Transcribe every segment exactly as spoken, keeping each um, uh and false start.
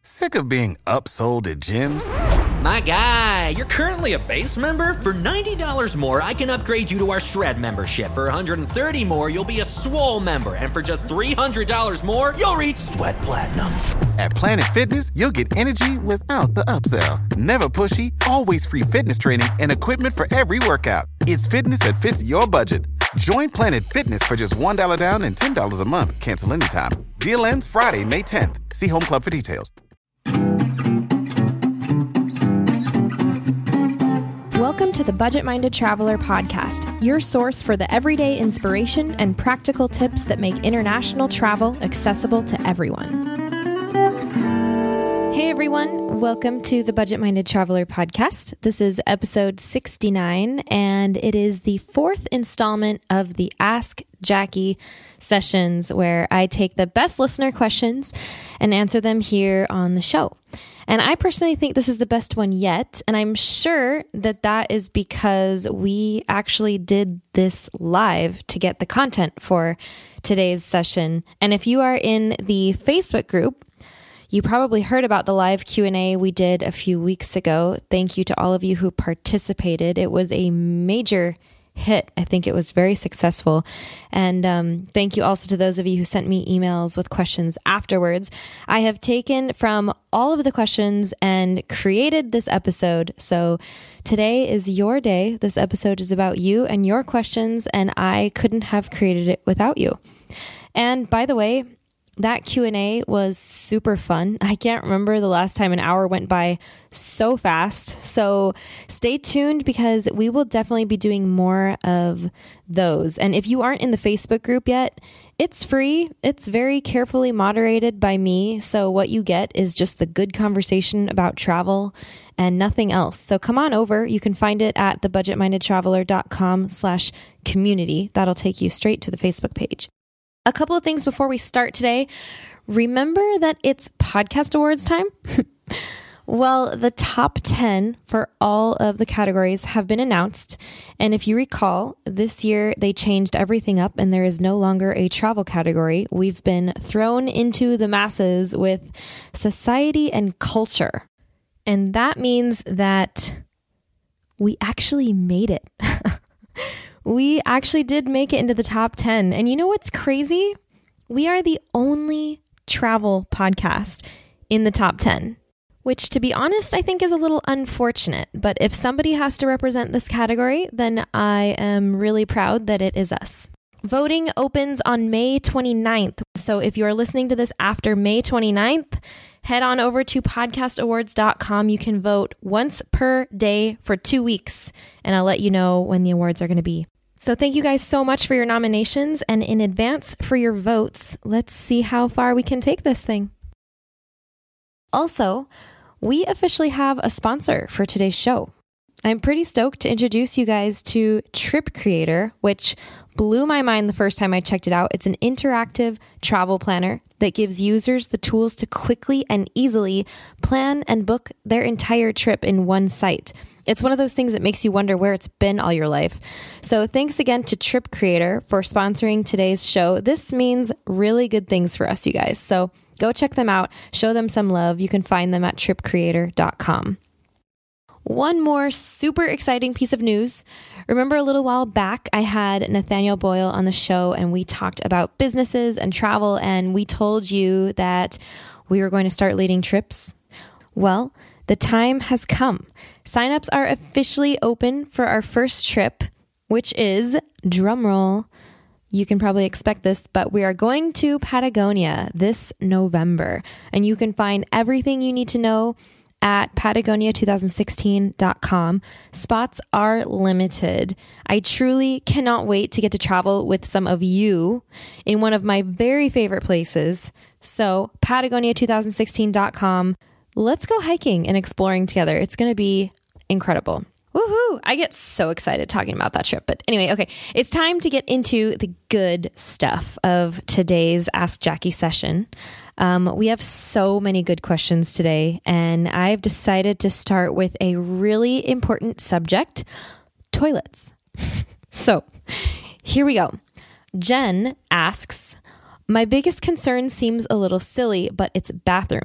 Sick of being upsold at gyms? My guy, you're currently a base member? For ninety dollars more, I can upgrade you to our Shred membership. For one hundred thirty dollars more, you'll be a Swole member. And for just three hundred dollars more, you'll reach Sweat Platinum. At Planet Fitness, you'll get energy without the upsell. Never pushy, always free fitness training and equipment for every workout. It's fitness that fits your budget. Join Planet Fitness for just one dollar down and ten dollars a month. Cancel anytime. Deal ends Friday, May tenth. See Home Club for details. Welcome to the Budget Minded Traveler podcast, your source for the everyday inspiration and practical tips that make international travel accessible to everyone. Hey everyone, welcome to the Budget Minded Traveler podcast. This is episode sixty-nine, and it is the fourth installment of the Ask Jackie sessions, where I take the best listener questions and answer them here on the show. And I personally think this is the best one yet. And I'm sure that that is because we actually did this live to get the content for today's session. And if you are in the Facebook group, you probably heard about the live Q and A we did a few weeks ago. Thank you to all of you who participated. It was a major hit. I think it was very successful. And um, thank you also to those of you who sent me emails with questions afterwards. I have taken from all of the questions and created this episode. So today is your day. This episode is about you and your questions, and I couldn't have created it without you. And by the way, that Q and A was super fun. I can't remember the last time an hour went by so fast. So stay tuned, because we will definitely be doing more of those. And if you aren't in the Facebook group yet, it's free. It's very carefully moderated by me. So what you get is just the good conversation about travel and nothing else. So come on over. You can find it at thebudgetmindedtraveler.com slash community. That'll take you straight to the Facebook page. A couple of things before we start today. Remember that it's Podcast Awards time? Well, the top ten for all of the categories have been announced. And if you recall, this year they changed everything up and there is no longer a travel category. We've been thrown into the masses with society and culture. And that means that we actually made it. We actually did make it into the top ten. And you know what's crazy? We are the only travel podcast in the top ten, which, to be honest, I think is a little unfortunate. But if somebody has to represent this category, then I am really proud that it is us. Voting opens on May twenty-ninth. So if you're listening to this after May twenty-ninth, head on over to podcast awards dot com. You can vote once per day for two weeks, and I'll let you know when the awards are going to be. So thank you guys so much for your nominations, and in advance for your votes. Let's see how far we can take this thing. Also, we officially have a sponsor for today's show. I'm pretty stoked to introduce you guys to Trip Creator, which blew my mind the first time I checked it out. It's an interactive travel planner that gives users the tools to quickly and easily plan and book their entire trip in one site. It's one of those things that makes you wonder where it's been all your life. So thanks again to Trip Creator for sponsoring today's show. This means really good things for us, you guys. So go check them out. Show them some love. You can find them at trip creator dot com. One more super exciting piece of news. Remember a little while back, I had Nathaniel Boyle on the show and we talked about businesses and travel, and we told you that we were going to start leading trips. Well, the time has come. Signups are officially open for our first trip, which is, drumroll, you can probably expect this, but we are going to Patagonia this November, and you can find everything you need to know at patagonia twenty sixteen dot com. Spots are limited. I truly cannot wait to get to travel with some of you in one of my very favorite places. So patagonia twenty sixteen dot com. Let's go hiking and exploring together. It's going to be incredible. Woohoo! I get so excited talking about that trip. But anyway, okay, it's time to get into the good stuff of today's Ask Jackie session. Um, we have so many good questions today, and I've decided to start with a really important subject, toilets. So here we go. Jen asks, my biggest concern seems a little silly, but it's bathrooms.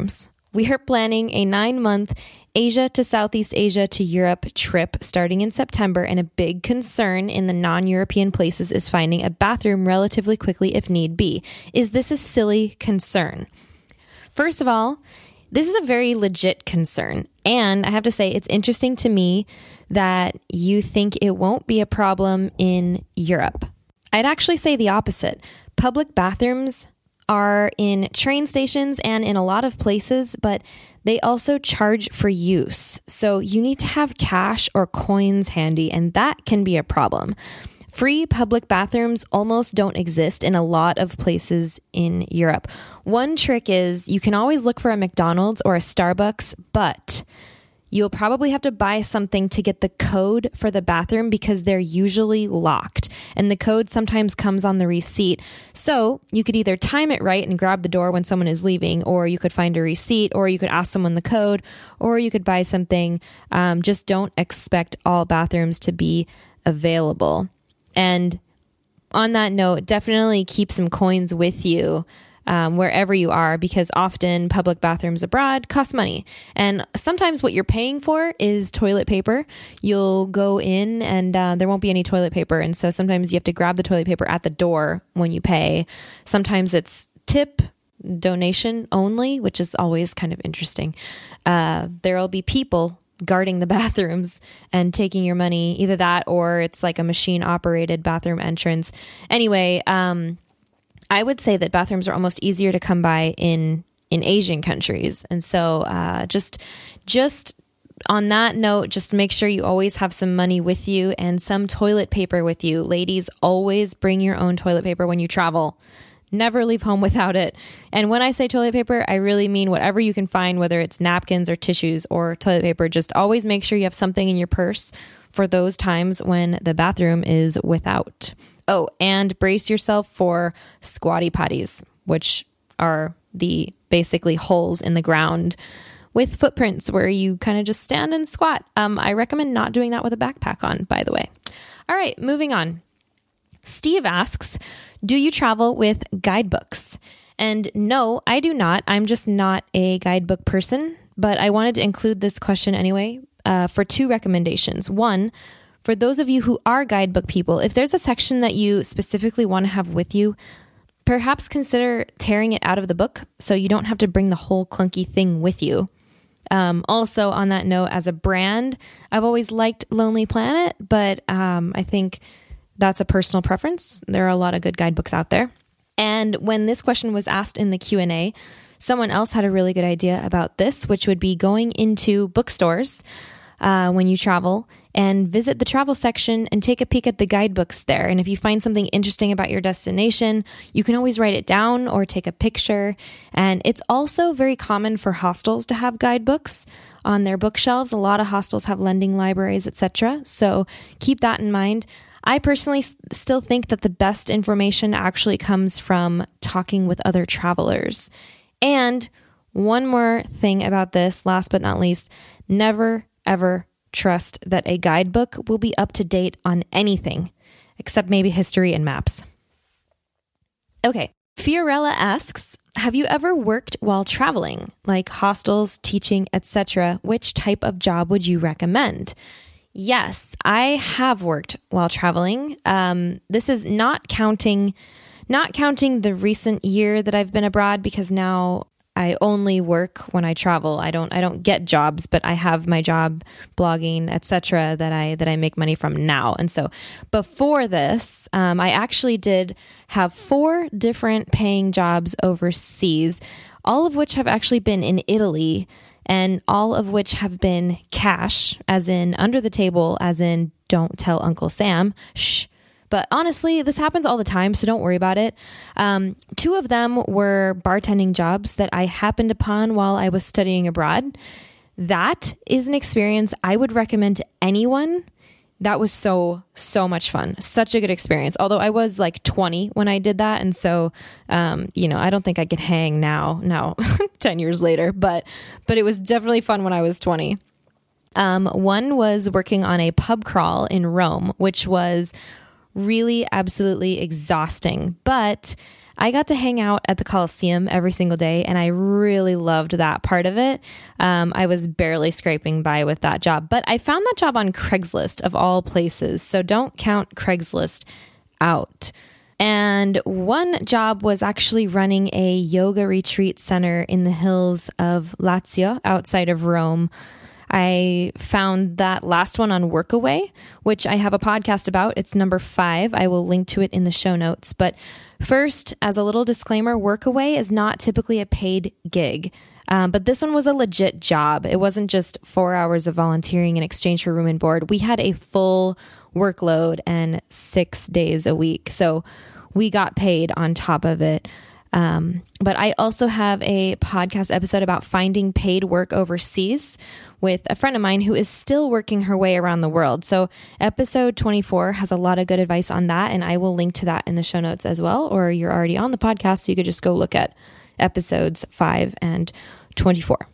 We are planning a nine-month Asia to Southeast Asia to Europe trip starting in September, and a big concern in the non-European places is finding a bathroom relatively quickly if need be. Is this a silly concern? First of all, this is a very legit concern, and I have to say it's interesting to me that you think it won't be a problem in Europe. I'd actually say the opposite. Public bathrooms are in train stations and in a lot of places, but they also charge for use. So you need to have cash or coins handy, and that can be a problem. Free public bathrooms almost don't exist in a lot of places in Europe. One trick is you can always look for a McDonald's or a Starbucks, but you'll probably have to buy something to get the code for the bathroom because they're usually locked, and the code sometimes comes on the receipt. So you could either time it right and grab the door when someone is leaving, or you could find a receipt, or you could ask someone the code, or you could buy something. Um, just don't expect all bathrooms to be available. And on that note, definitely keep some coins with you Um, wherever you are, because often public bathrooms abroad cost money. And sometimes what you're paying for is toilet paper. You'll go in and uh, there won't be any toilet paper. And so sometimes you have to grab the toilet paper at the door when you pay. Sometimes it's tip, donation only, which is always kind of interesting. Uh, there'll be people guarding the bathrooms and taking your money, either that or it's like a machine operated bathroom entrance. Anyway, um, I would say that bathrooms are almost easier to come by in in Asian countries. And so uh, just just on that note, just make sure you always have some money with you and some toilet paper with you. Ladies, always bring your own toilet paper when you travel. Never leave home without it. And when I say toilet paper, I really mean whatever you can find, whether it's napkins or tissues or toilet paper. Just always make sure you have something in your purse for those times when the bathroom is without. Oh, and brace yourself for squatty potties, which are the basically holes in the ground with footprints where you kind of just stand and squat. Um, I recommend not doing that with a backpack on, by the way. All right, moving on. Steve asks, do you travel with guidebooks? And no, I do not. I'm just not a guidebook person, but I wanted to include this question anyway uh, for two recommendations. One, for those of you who are guidebook people, if there's a section that you specifically want to have with you, perhaps consider tearing it out of the book so you don't have to bring the whole clunky thing with you. Um, also, on that note, as a brand, I've always liked Lonely Planet, but um, I think that's a personal preference. There are a lot of good guidebooks out there. And when this question was asked in the Q and A, someone else had a really good idea about this, which would be going into bookstores uh, when you travel and visit the travel section and take a peek at the guidebooks there. And if you find something interesting about your destination, you can always write it down or take a picture. And it's also very common for hostels to have guidebooks on their bookshelves. A lot of hostels have lending libraries, et cetera. So keep that in mind. I personally s- still think that the best information actually comes from talking with other travelers. And one more thing about this, last but not least, never, ever trust that a guidebook will be up to date on anything, except maybe history and maps. Okay, Fiorella asks, have you ever worked while traveling, like hostels, teaching, et cetera? Which type of job would you recommend? Yes, I have worked while traveling. Um, this is not counting, not counting the recent year that I've been abroad, because now I only work when I travel. I don't I don't get jobs, but I have my job blogging, et cetera that I that I make money from now. And so before this, um, I actually did have four different paying jobs overseas, all of which have actually been in Italy, and all of which have been cash, as in under the table, as in don't tell Uncle Sam. Shh. But honestly, this happens all the time, so don't worry about it. Um, two of them were bartending jobs that I happened upon while I was studying abroad. That is an experience I would recommend to anyone. That was so, so much fun. Such a good experience. Although I was like twenty when I did that. And so, um, you know, I don't think I could hang now, now ten years later, but, but it was definitely fun when I was twenty. Um, one was working on a pub crawl in Rome, which was really absolutely exhausting. But I got to hang out at the Coliseum every single day, and I really loved that part of it. Um, I was barely scraping by with that job, but I found that job on Craigslist of all places. So don't count Craigslist out. And one job was actually running a yoga retreat center in the hills of Lazio outside of Rome. I found that last one on Workaway, which I have a podcast about. It's number five. I will link to it in the show notes. But first, as a little disclaimer, Workaway is not typically a paid gig. Um, but this one was a legit job. It wasn't just four hours of volunteering in exchange for room and board. We had a full workload and six days a week. So we got paid on top of it. Um, but I also have a podcast episode about finding paid work overseas with a friend of mine who is still working her way around the world. So episode twenty-four has a lot of good advice on that, and I will link to that in the show notes as well, or you're already on the podcast, so you could just go look at episodes five and twenty-four.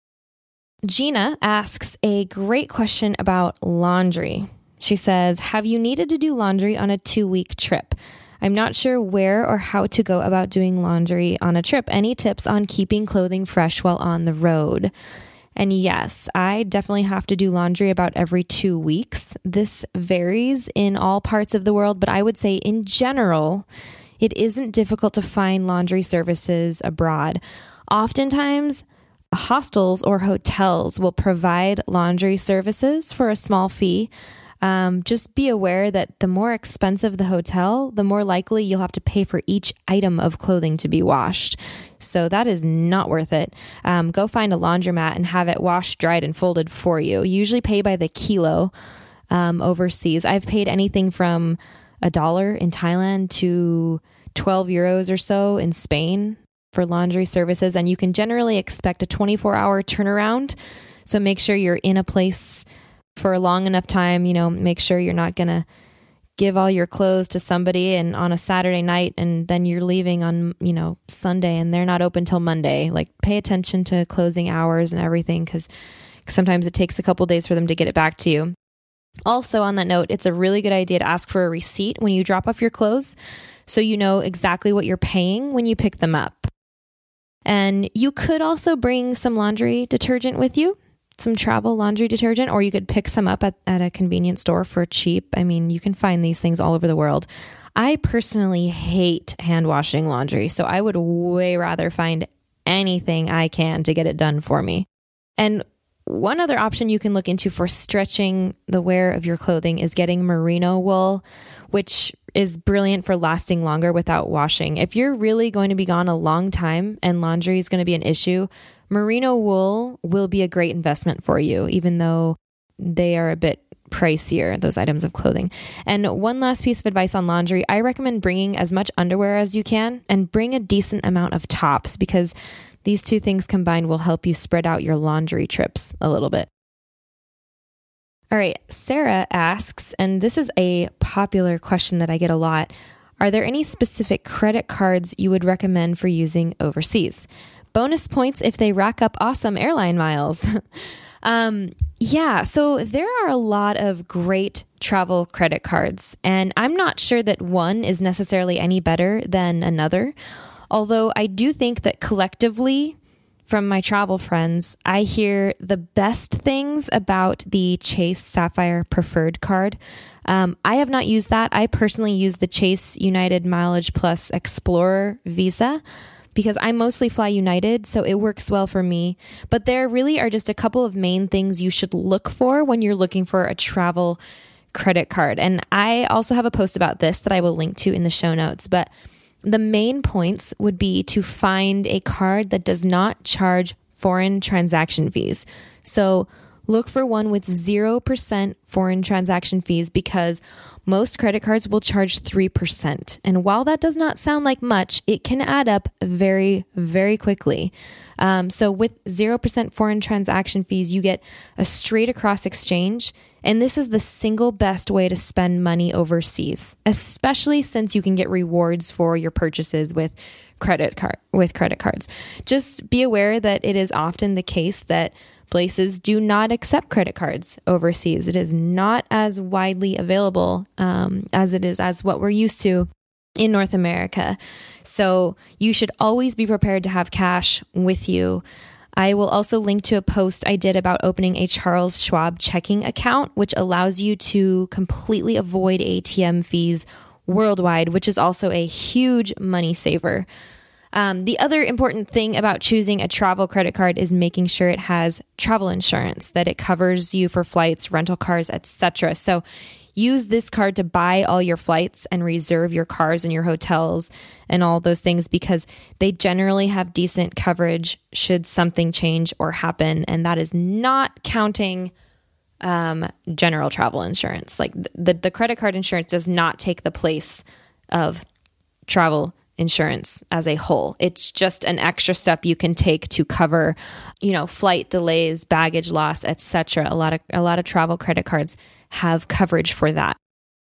Gina asks a great question about laundry. She says, have you needed to do laundry on a two-week trip? I'm not sure where or how to go about doing laundry on a trip. Any tips on keeping clothing fresh while on the road? And yes, I definitely have to do laundry about every two weeks. This varies in all parts of the world, but I would say in general, it isn't difficult to find laundry services abroad. Oftentimes, hostels or hotels will provide laundry services for a small fee. Um, just be aware that the more expensive the hotel, the more likely you'll have to pay for each item of clothing to be washed. So that is not worth it. Um, go find a laundromat and have it washed, dried, and folded for you. You usually pay by the kilo um, overseas. I've paid anything from a dollar in Thailand to twelve euros or so in Spain for laundry services. And you can generally expect a twenty-four hour turnaround. So make sure you're in a place for a long enough time. You know, make sure you're not going to give all your clothes to somebody and on a Saturday night, and then you're leaving on, you know, Sunday and they're not open till Monday. Like, pay attention to closing hours and everything, because sometimes it takes a couple days for them to get it back to you. Also, on that note, it's a really good idea to ask for a receipt when you drop off your clothes, so you know exactly what you're paying when you pick them up. And you could also bring some laundry detergent with you, some travel laundry detergent, or you could pick some up at, at a convenience store for cheap. I mean, you can find these things all over the world. I personally hate hand washing laundry, so I would way rather find anything I can to get it done for me. And one other option you can look into for stretching the wear of your clothing is getting merino wool, which is brilliant for lasting longer without washing. If you're really going to be gone a long time and laundry is going to be an issue, merino wool will be a great investment for you, even though they are a bit pricier, those items of clothing. And one last piece of advice on laundry, I recommend bringing as much underwear as you can and bring a decent amount of tops, because these two things combined will help you spread out your laundry trips a little bit. All right, Sarah asks, and this is a popular question that I get a lot, are there any specific credit cards you would recommend for using overseas? Bonus points if they rack up awesome airline miles. um, yeah, so there are a lot of great travel credit cards, and I'm not sure that one is necessarily any better than another. Although I do think that collectively, from my travel friends, I hear the best things about the Chase Sapphire Preferred card. Um, I have not used that. I personally use the Chase United Mileage Plus Explorer Visa, because I mostly fly United, so it works well for me. But there really are just a couple of main things you should look for when you're looking for a travel credit card. And I also have a post about this that I will link to in the show notes. But the main points would be to find a card that does not charge foreign transaction fees. So look for one with zero percent foreign transaction fees, because most credit cards will charge three percent. And while that does not sound like much, it can add up very, very quickly. Um, so with zero percent foreign transaction fees, you get a straight across exchange. And this is the single best way to spend money overseas, especially since you can get rewards for your purchases with credit card with credit cards. Just be aware that it is often the case that places do not accept credit cards overseas. It is not as widely available um, as it is as what we're used to in North America. So you should always be prepared to have cash with you. I will also link to a post I did about opening a Charles Schwab checking account, which allows you to completely avoid A T M fees worldwide, which is also a huge money saver. Um, the other important thing about choosing a travel credit card is making sure it has travel insurance, that it covers you for flights, rental cars, et cetera. So use this card to buy all your flights and reserve your cars and your hotels and all those things, because they generally have decent coverage should something change or happen. And that is not counting um, general travel insurance. Like the, the credit card insurance does not take the place of travel insurance as a whole. It's just an extra step you can take to cover, you know, flight delays, baggage loss, et cetera. A lot of a lot of travel credit cards have coverage for that.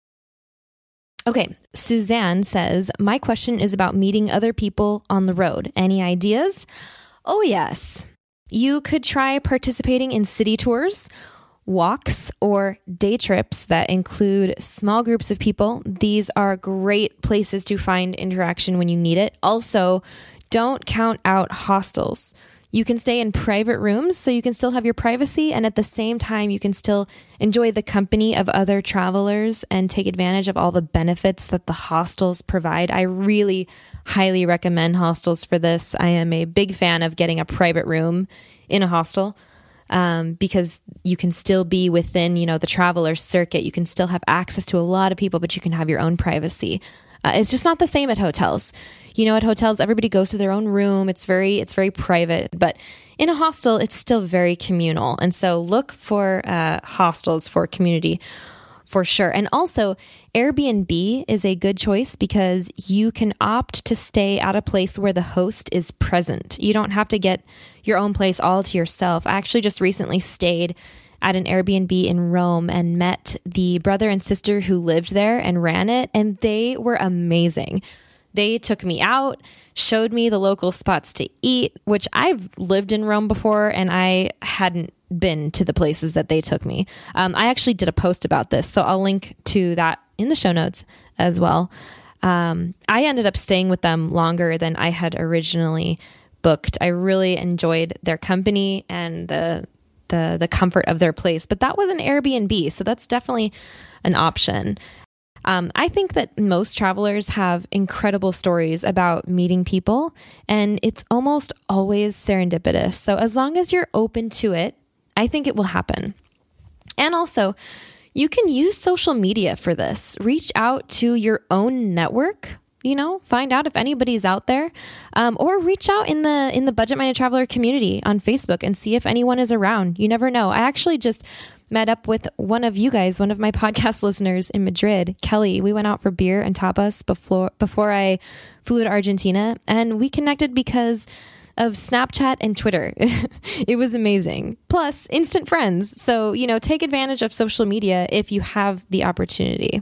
Okay, Suzanne says, my question is about meeting other people on the road. Any ideas? Oh, yes. You could try participating in city tours, walks, or day trips that include small groups of people. These are great places to find interaction when you need it. Also, don't count out hostels. You can stay in private rooms so you can still have your privacy, and at the same time, you can still enjoy the company of other travelers and take advantage of all the benefits that the hostels provide. I really highly recommend hostels for this. I am a big fan of getting a private room in a hostel um, because you can still be within, you know, the traveler circuit. You can still have access to a lot of people, but you can have your own privacy. Uh, it's just not the same at hotels. You know, at hotels, everybody goes to their own room. It's very, it's very private. But in a hostel, it's still very communal. And so look for uh, hostels for community for sure. And also, Airbnb is a good choice because you can opt to stay at a place where the host is present. You don't have to get your own place all to yourself. I actually just recently stayed at an Airbnb in Rome and met the brother and sister who lived there and ran it, and they were amazing. They took me out, showed me the local spots to eat, which I've lived in Rome before and I hadn't been to the places that they took me. Um, I actually did a post about this, so I'll link to that in the show notes as well. Um, I ended up staying with them longer than I had originally booked. I really enjoyed their company and the the the comfort of their place, but that was an Airbnb, so that's definitely an option. Um, I think that most travelers have incredible stories about meeting people, and it's almost always serendipitous. So as long as you're open to it, I think it will happen. And also, you can use social media for this. Reach out to your own network, you know, find out if anybody's out there, um, or reach out in the in the Budget Minded Traveler community on Facebook and see if anyone is around. You never know. I actually just met up with one of you guys, one of my podcast listeners in Madrid, Kelly. We went out for beer and tapas before before I flew to Argentina, and we connected because of Snapchat and Twitter. It was amazing. Plus, instant friends. So, you know, take advantage of social media if you have the opportunity.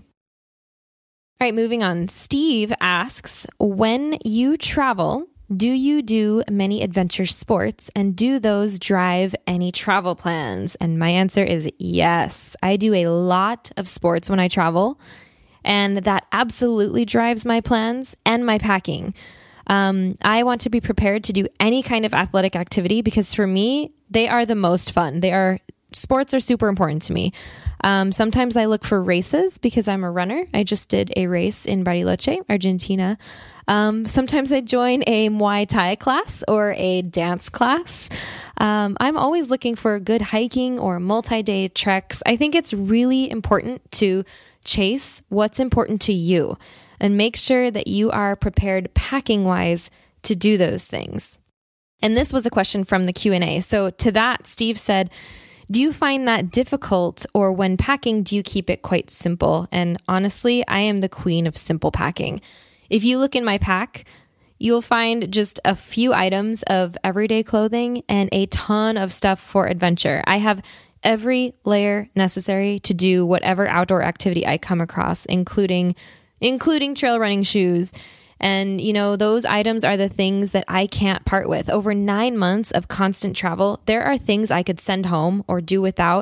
All right, moving on. Steve asks, when you travel, do you do many adventure sports, and do those drive any travel plans? And my answer is yes. I do a lot of sports when I travel, and that absolutely drives my plans and my packing. Um, I want to be prepared to do any kind of athletic activity because for me, they are the most fun. They are sports are super important to me. Um, sometimes I look for races because I'm a runner. I just did a race in Bariloche, Argentina. Um, sometimes I join a Muay Thai class or a dance class. Um, I'm always looking for good hiking or multi-day treks. I think it's really important to chase what's important to you and make sure that you are prepared packing-wise to do those things. And this was a question from the Q and A. So to that, Steve said, do you find that difficult, or when packing, do you keep it quite simple? And honestly, I am the queen of simple packing. If you look in my pack, you'll find just a few items of everyday clothing and a ton of stuff for adventure. I have every layer necessary to do whatever outdoor activity I come across, including including trail running shoes. And, you know, those items are the things that I can't part with. Over nine months of constant travel, there are things I could send home or do without,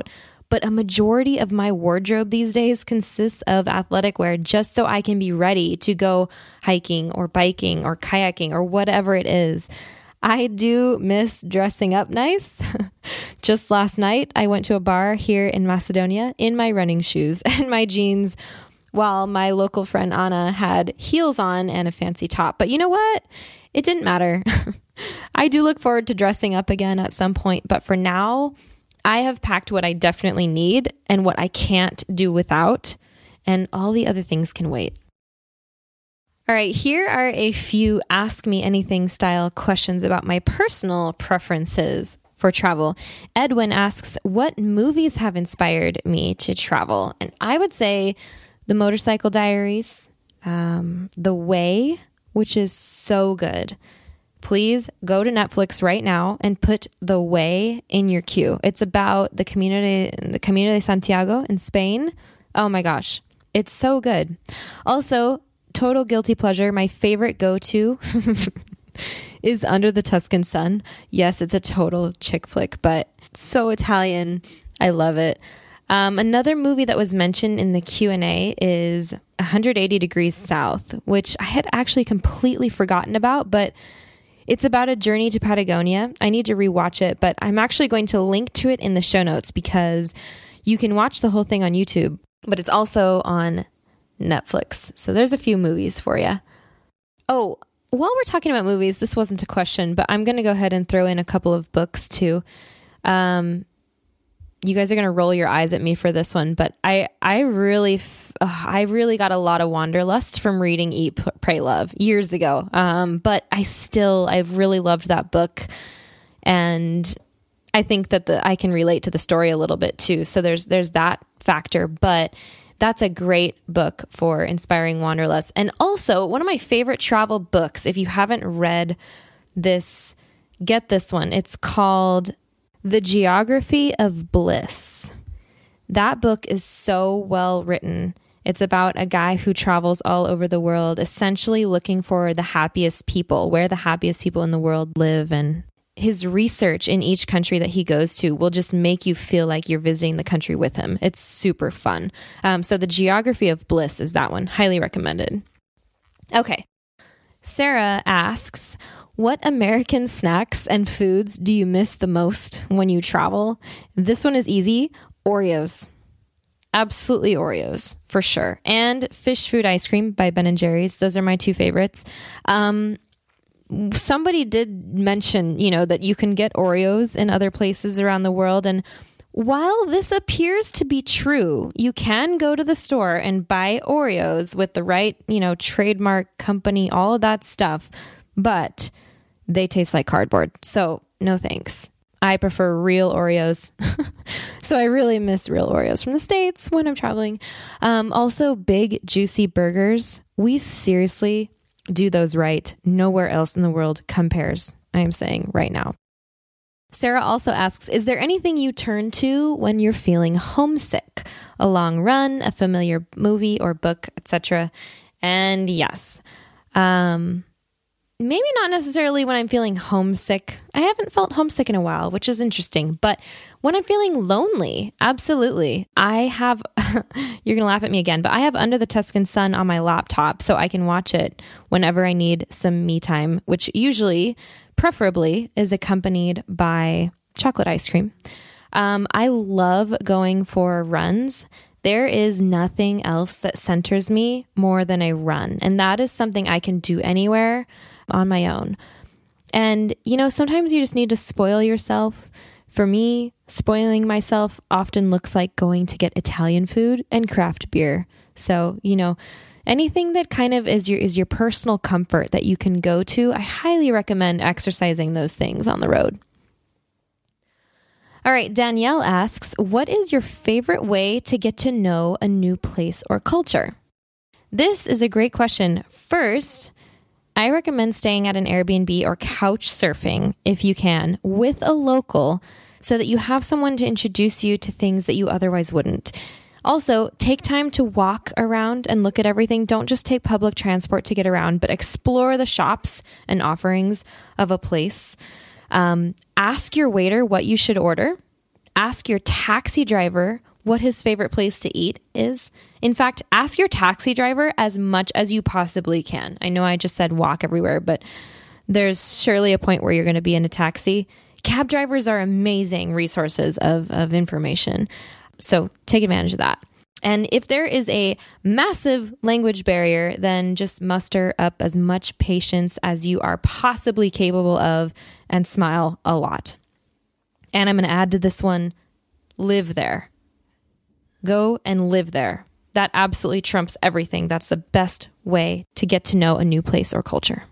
but a majority of my wardrobe these days consists of athletic wear just so I can be ready to go hiking or biking or kayaking or whatever it is. I do miss dressing up nice. Just last night, I went to a bar here in Macedonia in my running shoes and my jeans, while my local friend Anna had heels on and a fancy top. But you know what? It didn't matter. I do look forward to dressing up again at some point, but for now, I have packed what I definitely need and what I can't do without, and all the other things can wait. All right, here are a few Ask Me Anything style questions about my personal preferences for travel. Edwin asks, what movies have inspired me to travel? And I would say The Motorcycle Diaries, um, The Way, which is so good. Please go to Netflix right now and put The Way in your queue. It's about the community, the Camino de Santiago in Spain. Oh my gosh, it's so good. Also, total guilty pleasure, my favorite go-to is Under the Tuscan Sun. Yes, it's a total chick flick, but so Italian. I love it. Um, another movie that was mentioned in the Q and A is one hundred eighty Degrees South, which I had actually completely forgotten about, but it's about a journey to Patagonia. I need to rewatch it, but I'm actually going to link to it in the show notes because you can watch the whole thing on YouTube, but it's also on Netflix. So there's a few movies for you. Oh, while we're talking about movies, this wasn't a question, but I'm going to go ahead and throw in a couple of books too. Um, you guys are going to roll your eyes at me for this one, but I, I really, f- uh, I really got a lot of wanderlust from reading Eat, Pray, Love years ago. Um, but I still, I've really loved that book, and I think that the I can relate to the story a little bit too. So there's there's that factor, but that's a great book for inspiring wanderlust. And also one of my favorite travel books, if you haven't read this, get this one. It's called The Geography of Bliss. That book is so well written. It's about a guy who travels all over the world, essentially looking for the happiest people, where the happiest people in the world live. And his research in each country that he goes to will just make you feel like you're visiting the country with him. It's super fun. Um, so The Geography of Bliss is that one. Highly recommended. Okay. Sarah asks, what American snacks and foods do you miss the most when you travel? This one is easy. Oreos. Absolutely Oreos, for sure. And fish food ice cream by Ben and Jerry's. Those are my two favorites. Um, somebody did mention, you know, that you can get Oreos in other places around the world. And while this appears to be true, you can go to the store and buy Oreos with the right, you know, trademark company, all of that stuff, but they taste like cardboard. So no thanks. I prefer real Oreos. So I really miss real Oreos from the States when I'm traveling. Um, also, big, juicy burgers. We seriously do those right. Nowhere else in the world compares, I am saying right now. Sarah also asks, is there anything you turn to when you're feeling homesick? A long run, a familiar movie or book, et cetera. And yes, um, maybe not necessarily when I'm feeling homesick. I haven't felt homesick in a while, which is interesting. But when I'm feeling lonely, absolutely. I have, you're going to laugh at me again, but I have Under the Tuscan Sun on my laptop so I can watch it whenever I need some me time, which usually, preferably, is accompanied by chocolate ice cream. Um, I love going for runs. There is nothing else that centers me more than a run. And that is something I can do anywhere on my own. And, you know, sometimes you just need to spoil yourself. For me, spoiling myself often looks like going to get Italian food and craft beer. So, you know, anything that kind of is your is your personal comfort that you can go to, I highly recommend exercising those things on the road. All right, Danielle asks, what is your favorite way to get to know a new place or culture? This is a great question. First, I recommend staying at an Airbnb or couch surfing, if you can, with a local so that you have someone to introduce you to things that you otherwise wouldn't. Also, take time to walk around and look at everything. Don't just take public transport to get around, but explore the shops and offerings of a place. Um, ask your waiter what you should order. ask your taxi driver what his favorite place to eat is. In fact, ask your taxi driver as much as you possibly can. I know I just said walk everywhere, but there's surely a point where you're going to be in a taxi. Cab drivers are amazing resources of, of information. So take advantage of that. And if there is a massive language barrier, then just muster up as much patience as you are possibly capable of and smile a lot. And I'm going to add to this one, live there. Go and live there. That absolutely trumps everything. That's the best way to get to know a new place or culture.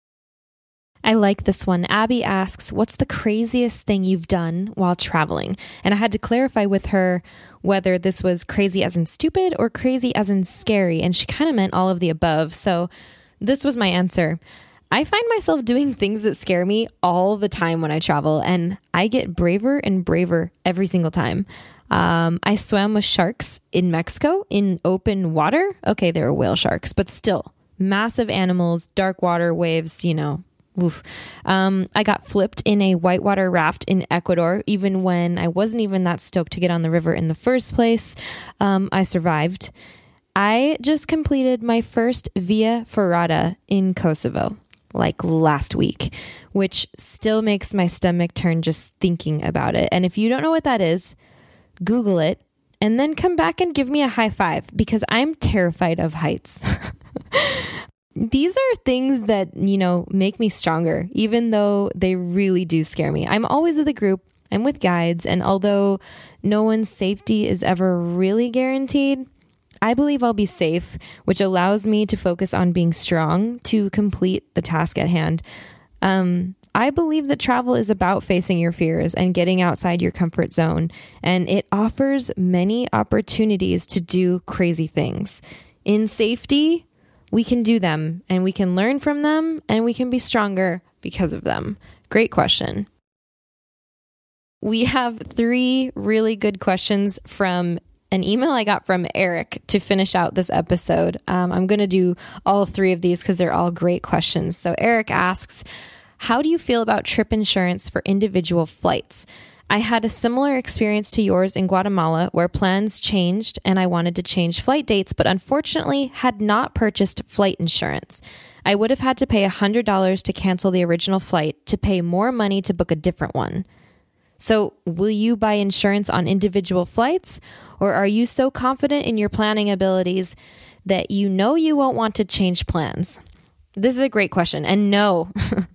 I like this one. Abby asks, what's the craziest thing you've done while traveling? And I had to clarify with her whether this was crazy as in stupid or crazy as in scary. And she kind of meant all of the above. So this was my answer. I find myself doing things that scare me all the time when I travel, and I get braver and braver every single time. Um, I swam with sharks in Mexico in open water. Okay, they were whale sharks, but still massive animals, dark water waves, you know. Oof. Um, I got flipped in a whitewater raft in Ecuador, even when I wasn't even that stoked to get on the river in the first place. Um, I survived. I just completed my first Via Ferrata in Kosovo, like last week, which still makes my stomach turn just thinking about it. And if you don't know what that is, Google it and then come back and give me a high five, because I'm terrified of heights. These are things that, you know, make me stronger, even though they really do scare me. I'm always with a group. I'm with guides. And although no one's safety is ever really guaranteed, I believe I'll be safe, which allows me to focus on being strong to complete the task at hand. Um, I believe that travel is about facing your fears and getting outside your comfort zone. And it offers many opportunities to do crazy things. In safety, we can do them, and we can learn from them, and we can be stronger because of them. Great question. We have three really good questions from an email I got from Eric to finish out this episode. Um, I'm going to do all three of these because they're all great questions. So Eric asks, how do you feel about trip insurance for individual flights? I had a similar experience to yours in Guatemala, where plans changed and I wanted to change flight dates, but unfortunately had not purchased flight insurance. I would have had to pay one hundred dollars to cancel the original flight to pay more money to book a different one. So will you buy insurance on individual flights, or are you so confident in your planning abilities that you know you won't want to change plans? This is a great question. And no,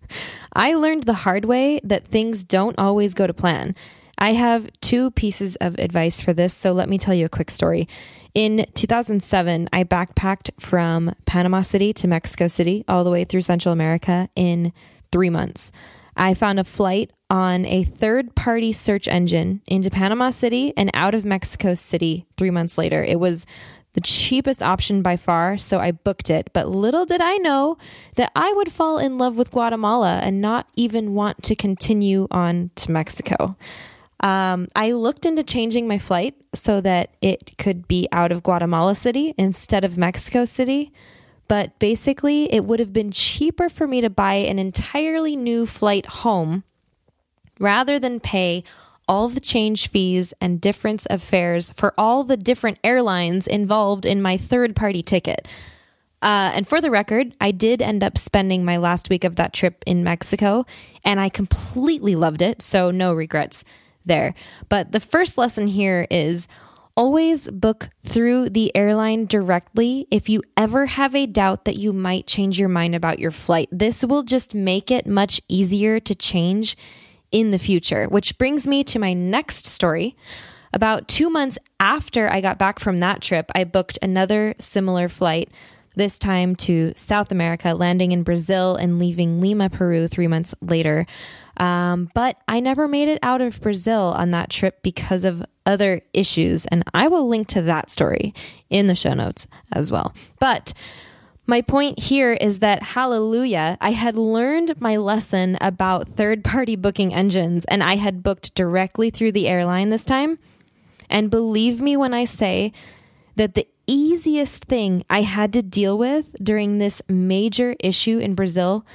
I learned the hard way that things don't always go to plan. I have two pieces of advice for this, so let me tell you a quick story. In two thousand seven, I backpacked from Panama City to Mexico City, all the way through Central America in three months. I found a flight on a third-party search engine into Panama City and out of Mexico City three months later. It was the cheapest option by far, so I booked it. But little did I know that I would fall in love with Guatemala and not even want to continue on to Mexico. Um, I looked into changing my flight so that it could be out of Guatemala City instead of Mexico City. But basically, it would have been cheaper for me to buy an entirely new flight home rather than pay all the change fees and difference of fares for all the different airlines involved in my third-party ticket. Uh, and for the record, I did end up spending my last week of that trip in Mexico, and I completely loved it, so no regrets there. But the first lesson here is always book through the airline directly if you ever have a doubt that you might change your mind about your flight. This will just make it much easier to change in the future, which brings me to my next story. About two months after I got back from that trip, I booked another similar flight, this time to South America, landing in Brazil and leaving Lima, Peru three months later. Um, but I never made it out of Brazil on that trip because of other issues, and I will link to that story in the show notes as well. But my point here is that, hallelujah, I had learned my lesson about third-party booking engines, and I had booked directly through the airline this time. And believe me when I say that the easiest thing I had to deal with during this major issue in Brazil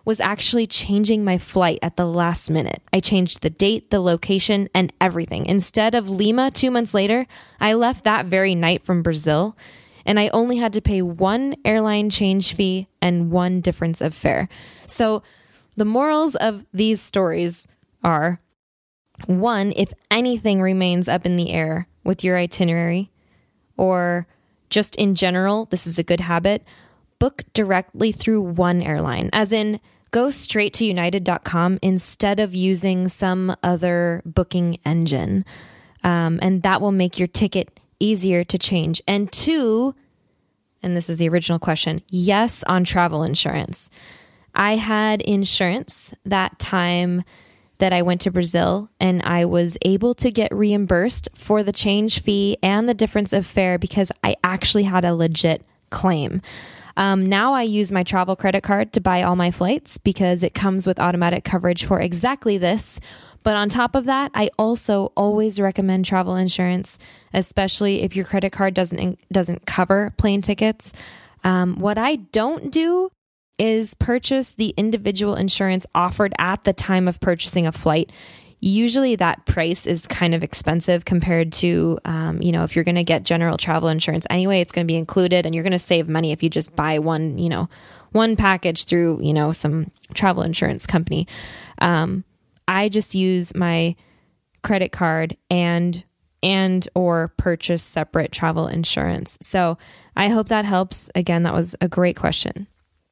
was actually changing my flight at the last minute. I changed the date, the location, and everything. Instead of Lima two months later, I left that very night from Brazil, and I only had to pay one airline change fee and one difference of fare. So the morals of these stories are, one, if anything remains up in the air with your itinerary, or just in general, this is a good habit, book directly through one airline, as in go straight to united dot com instead of using some other booking engine. Um, and that will make your ticket easier to change. And two, and this is the original question, yes on travel insurance. I had insurance that time that I went to Brazil, and I was able to get reimbursed for the change fee and the difference of fare because I actually had a legit claim. Um, now I use my travel credit card to buy all my flights because it comes with automatic coverage for exactly this. But on top of that, I also always recommend travel insurance, especially if your credit card doesn't doesn't cover plane tickets. Um, what I don't do is purchase the individual insurance offered at the time of purchasing a flight. Usually that price is kind of expensive compared to, um, you know, if you're going to get general travel insurance anyway, it's going to be included and you're going to save money if you just buy one, you know, one package through, you know, some travel insurance company. Um, I just use my credit card and and or purchase separate travel insurance. So I hope that helps. Again, that was a great question.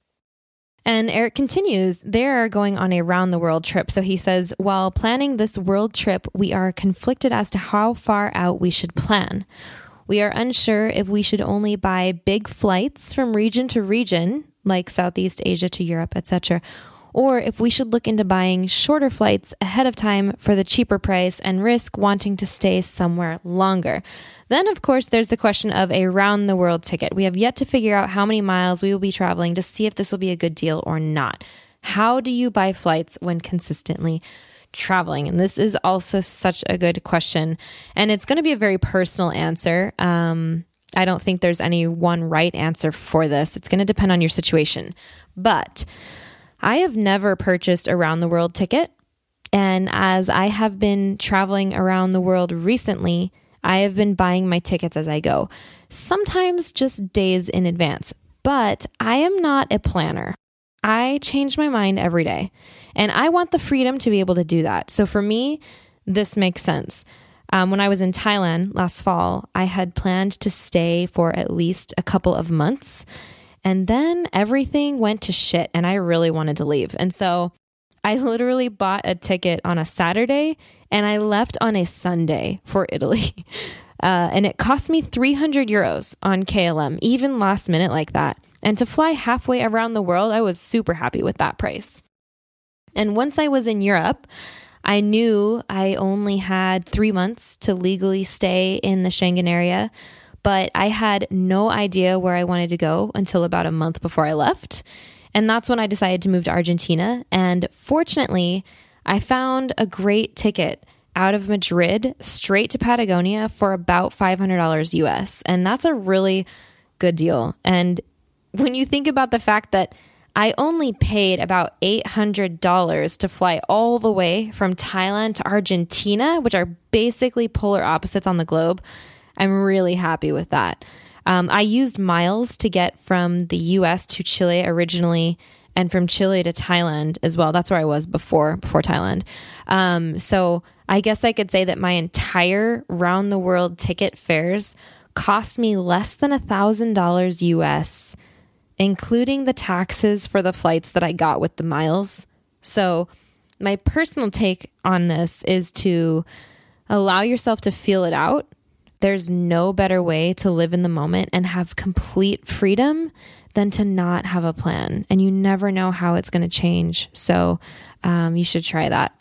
And Eric continues, they're going on a round the world trip. So he says, while planning this world trip, we are conflicted as to how far out we should plan. We are unsure if we should only buy big flights from region to region, like Southeast Asia to Europe, et cetera, or if we should look into buying shorter flights ahead of time for the cheaper price and risk wanting to stay somewhere longer. Then, of course, there's the question of a round-the-world ticket. We have yet to figure out how many miles we will be traveling to see if this will be a good deal or not. How do you buy flights when consistently traveling? And this is also such a good question. And it's going to be a very personal answer. Um, I don't think there's any one right answer for this. It's going to depend on your situation. But I have never purchased a round-the-world ticket. And as I have been traveling around the world recently, I have been buying my tickets as I go, sometimes just days in advance, but I am not a planner. I change my mind every day, and I want the freedom to be able to do that. So for me, this makes sense. Um, when I was in Thailand last fall, I had planned to stay for at least a couple of months, and then everything went to shit, and I really wanted to leave. And so I literally bought a ticket on a Saturday and I left on a Sunday for Italy. Uh, and it cost me three hundred euros on K L M, even last minute like that. And to fly halfway around the world, I was super happy with that price. And once I was in Europe, I knew I only had three months to legally stay in the Schengen area, but I had no idea where I wanted to go until about a month before I left. And that's when I decided to move to Argentina. And fortunately, I found a great ticket out of Madrid straight to Patagonia for about five hundred dollars U S. And that's a really good deal. And when you think about the fact that I only paid about eight hundred dollars to fly all the way from Thailand to Argentina, which are basically polar opposites on the globe, I'm really happy with that. Um, I used miles to get from the U S to Chile originally, and from Chile to Thailand as well. That's where I was before, before Thailand. Um, so I guess I could say that my entire round the world ticket fares cost me less than a thousand dollars U S, including the taxes for the flights that I got with the miles. So my personal take on this is to allow yourself to feel it out. There's no better way to live in the moment and have complete freedom than to not have a plan. And you never know how it's going to change. So um, you should try that.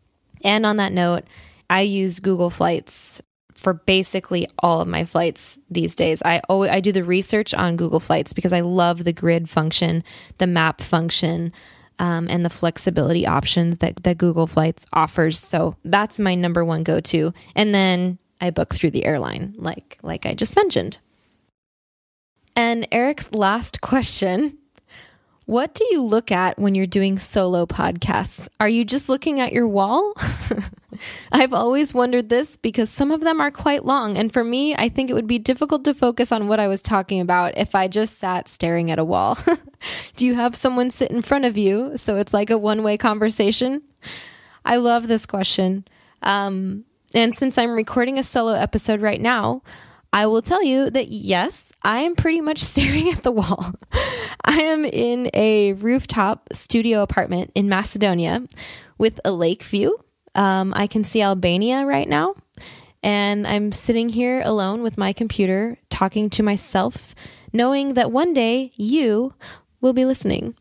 And on that note, I use Google Flights for basically all of my flights these days. I always, I do the research on Google Flights because I love the grid function, the map function, um, and the flexibility options that, that Google Flights offers. So that's my number one go-to. And then I book through the airline, like like I just mentioned. And Eric's last question What do you look at when you're doing solo podcasts? Are you just looking at your wall? I've always wondered this because some of them are quite long. And for me, I think it would be difficult to focus on what I was talking about if I just sat staring at a wall. Do you have someone sit in front of you so it's like a one-way conversation? I love this question. Um, and since I'm recording a solo episode right now, I will tell you that yes, I am pretty much staring at the wall. I am in a rooftop studio apartment in Macedonia with a lake view. Um, I can see Albania right now, and I'm sitting here alone with my computer talking to myself, knowing that one day you will be listening.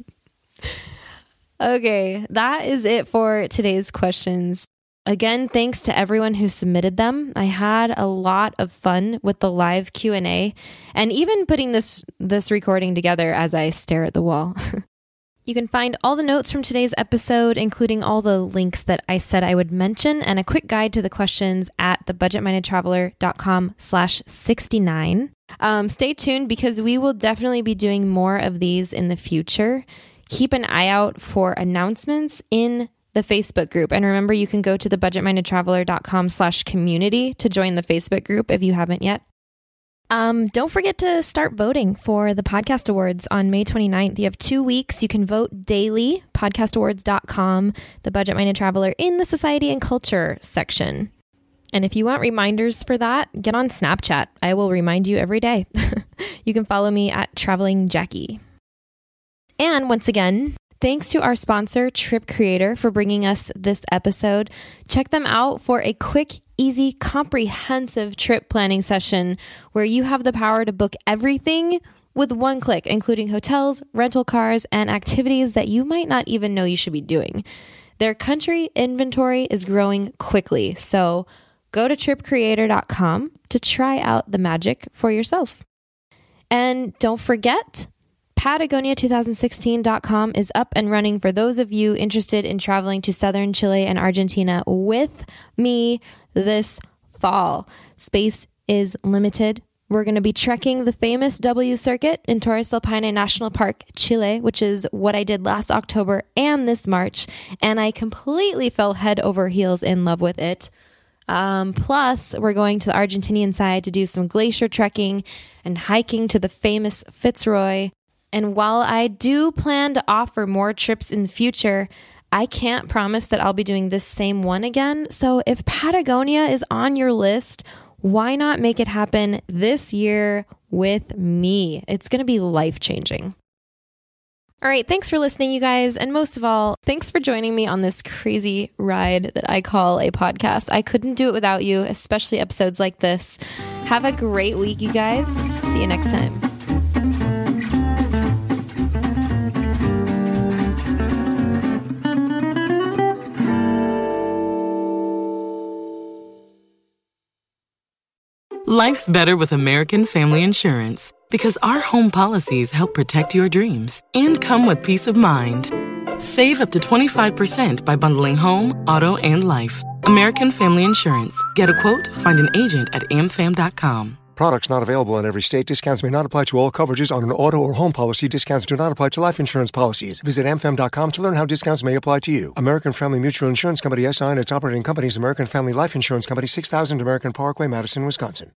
Okay, that is it for today's questions. Again, thanks to everyone who submitted them. I had a lot of fun with the live Q and A and even putting this this recording together as I stare at the wall. You can find all the notes from today's episode, including all the links that I said I would mention, and a quick guide to the questions at thebudgetmindedtraveler.com slash 69. Um, stay tuned because we will definitely be doing more of these in the future. Keep an eye out for announcements in the Facebook group. And remember, you can go to thebudgetmindedtraveler.com slash community to join the Facebook group if you haven't yet. Um, don't forget to start voting for the podcast awards on May twenty-ninth. You have two weeks. You can vote daily, podcast awards dot com, The Budget Minded Traveler in the Society and Culture section. And if you want reminders for that, get on Snapchat. I will remind you every day. You can follow me at Traveling Jackie. And once again, thanks to our sponsor, Trip Creator, for bringing us this episode. Check them out for a quick, easy, comprehensive trip planning session where you have the power to book everything with one click, including hotels, rental cars, and activities that you might not even know you should be doing. Their country inventory is growing quickly, so go to trip creator dot com to try out the magic for yourself. And don't forget, Patagonia twenty sixteen dot com is up and running for those of you interested in traveling to southern Chile and Argentina with me this fall. Space is limited. We're going to be trekking the famous W Circuit in Torres del Paine National Park, Chile, which is what I did last October and this March, and I completely fell head over heels in love with it. Um, plus, we're going to the Argentinian side to do some glacier trekking and hiking to the famous Fitzroy. And while I do plan to offer more trips in the future, I can't promise that I'll be doing this same one again. So if Patagonia is on your list, why not make it happen this year with me? It's going to be life-changing. All right, thanks for listening, you guys. And most of all, thanks for joining me on this crazy ride that I call a podcast. I couldn't do it without you, especially episodes like this. Have a great week, you guys. See you next time. Life's better with American Family Insurance because our home policies help protect your dreams and come with peace of mind. Save up to twenty-five percent by bundling home, auto, and life. American Family Insurance. Get a quote, find an agent at a m fam dot com. Products not available in every state. Discounts may not apply to all coverages on an auto or home policy. Discounts do not apply to life insurance policies. Visit a m fam dot com to learn how discounts may apply to you. American Family Mutual Insurance Company, S I and its operating companies, American Family Life Insurance Company, six thousand American Parkway, Madison, Wisconsin.